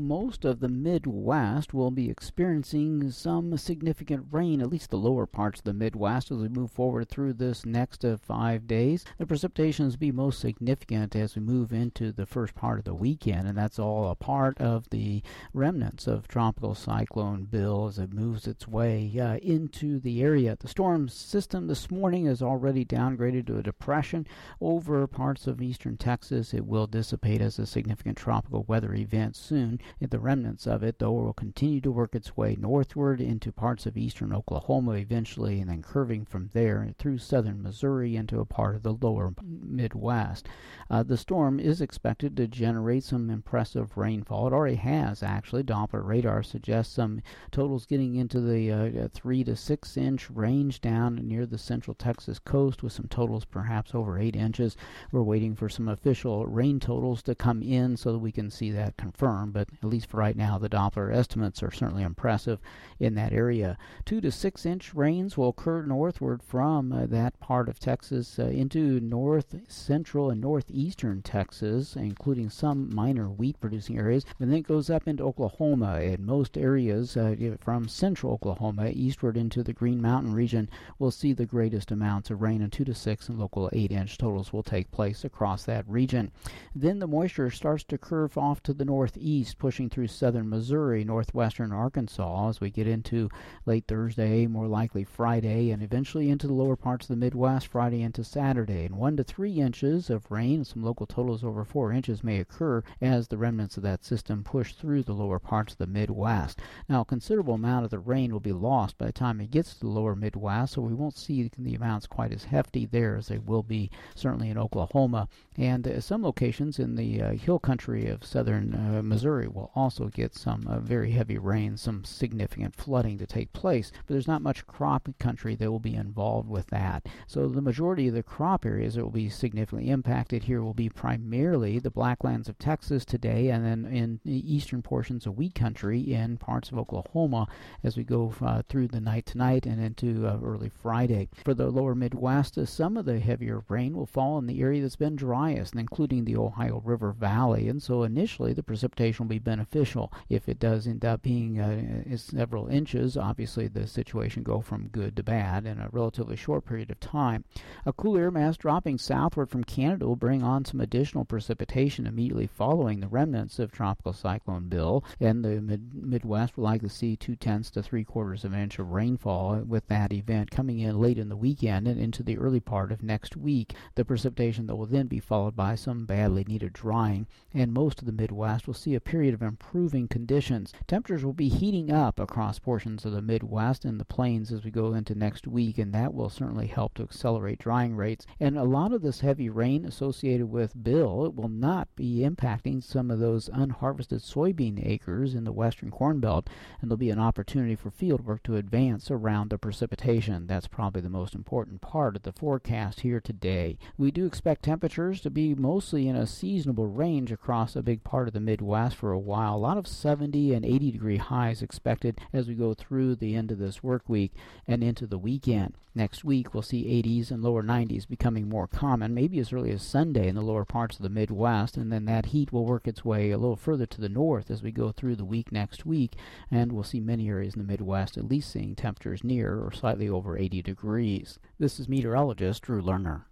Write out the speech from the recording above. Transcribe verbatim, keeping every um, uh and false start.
Most of the Midwest will be experiencing some significant rain, at least the lower parts of the Midwest, as we move forward through this next uh, five days. The precipitations will be most significant as we move into the first part of the weekend, and that's all a part of the remnants of Tropical Cyclone Bill as it moves its way uh, into the area. The storm system this morning is already downgraded to a depression over parts of eastern Texas. It will dissipate as a significant tropical weather event soon. The remnants of it, though, will continue to work its way northward into parts of eastern Oklahoma eventually, and then curving from there through southern Missouri into a part of the lower Midwest. Uh, the storm is expected to generate some impressive rainfall. It already has, actually. Doppler radar suggests some totals getting into the uh, three to six inch range down near the central Texas coast, with some totals perhaps over eight inches. We're waiting for some official rain totals to come in so that we can see that confirmed, but at least for right now, the Doppler estimates are certainly impressive in that area. Two to six inch rains will occur northward from uh, that part of Texas uh, into north central and northeastern Texas, including some minor wheat producing areas. And then it goes up into Oklahoma. In most areas uh, from central Oklahoma eastward into the Green Mountain region, we'll see the greatest amounts of rain, and two to six and local eight inch totals will take place across that region. Then the moisture starts to curve off to the northeast, pushing through southern Missouri, northwestern Arkansas as we get into late Thursday, more likely Friday, and eventually into the lower parts of the Midwest Friday into Saturday. And one to three inches of rain, some local totals over four inches, may occur as the remnants of that system push through the lower parts of the Midwest. Now, a considerable amount of the rain will be lost by the time it gets to the lower Midwest, so we won't see the amounts quite as hefty there as they will be certainly in Oklahoma. And uh, some locations in the uh, hill country of southern uh, Missouri will also get some uh, very heavy rain, some significant flooding to take place, but there's not much crop country that will be involved with that. So the majority of the crop areas that will be significantly impacted here will be primarily the Blacklands of Texas today, and then in the eastern portions of wheat country in parts of Oklahoma as we go uh, through the night tonight and into uh, early Friday. For the lower Midwest, uh, some of the heavier rain will fall in the area that's been driest, including the Ohio River Valley, and so initially the precipitation will be beneficial. If it does end up being uh, several inches, obviously the situation go from good to bad in a relatively short period of time. A cool air mass dropping southward from Canada will bring on some additional precipitation immediately following the remnants of Tropical Cyclone Bill, and the mid- Midwest will likely see two-tenths to three-quarters of an inch of rainfall with that event coming in late in the weekend and into the early part of next week. The precipitation, though, will then be followed by some badly needed drying, and most of the Midwest will see a period of improving conditions. Temperatures will be heating up across portions of the Midwest and the plains as we go into next week, and that will certainly help to accelerate drying rates. And a lot of this heavy rain associated with Bill, it will not be impacting some of those unharvested soybean acres in the western Corn Belt, and there'll be an opportunity for field work to advance around the precipitation. That's probably the most important part of the forecast here today. We do expect temperatures to be mostly in a seasonable range across a big part of the Midwest for a while. A lot of seventy and eighty degree highs expected as we go through the end of this work week and into the weekend. Next week we'll see eighties and lower nineties becoming more common, maybe as early as Sunday in the lower parts of the Midwest, and then that heat will work its way a little further to the north as we go through the week next week, and we'll see many areas in the Midwest at least seeing temperatures near or slightly over eighty degrees. This is meteorologist Drew Lerner.